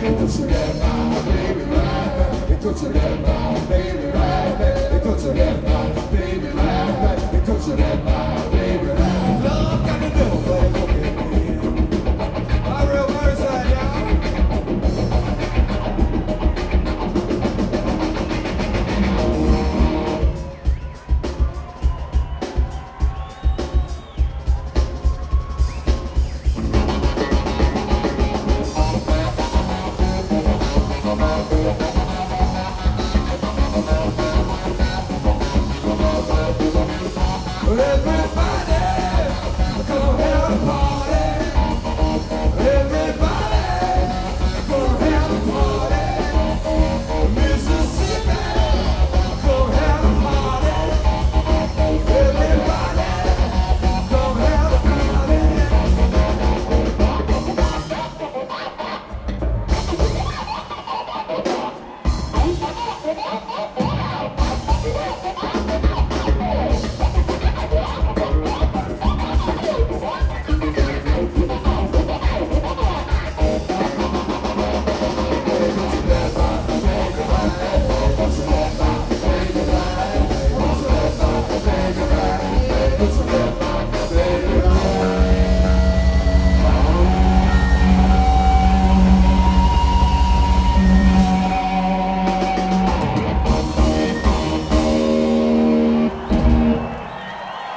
Don't you let my baby ride. Don't you let my baby ride. Don't you let my baby ride. Don't you let my baby ride. Love got to know what it is. My real Burnside, y'all.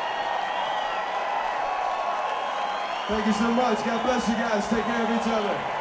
Thank you so much. God bless you guys. Take care of each other.